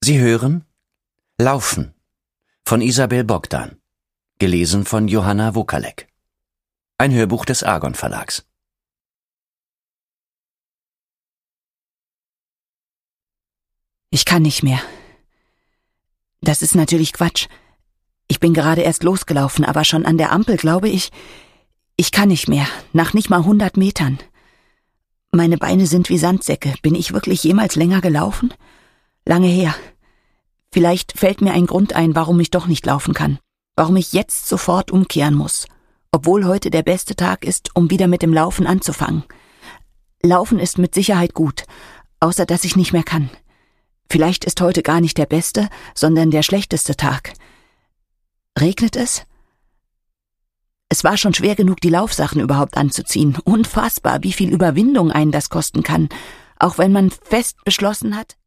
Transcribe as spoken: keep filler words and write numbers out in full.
Sie hören Laufen von Isabel Bogdan, gelesen von Johanna Wokalek. Ein Hörbuch des Argon Verlags. Ich kann nicht mehr. Das ist natürlich Quatsch. Ich bin gerade erst losgelaufen, aber schon an der Ampel glaube ich, ich kann nicht mehr, nach nicht mal hundert Metern. Meine Beine sind wie Sandsäcke. Bin ich wirklich jemals länger gelaufen? Lange her. Vielleicht fällt mir ein Grund ein, warum ich doch nicht laufen kann. Warum ich jetzt sofort umkehren muss. Obwohl heute der beste Tag ist, um wieder mit dem Laufen anzufangen. Laufen ist mit Sicherheit gut, außer dass ich nicht mehr kann. Vielleicht ist heute gar nicht der beste, sondern der schlechteste Tag. Regnet es? Es war schon schwer genug, die Laufsachen überhaupt anzuziehen. Unfassbar, wie viel Überwindung einen das kosten kann, auch wenn man fest beschlossen hat.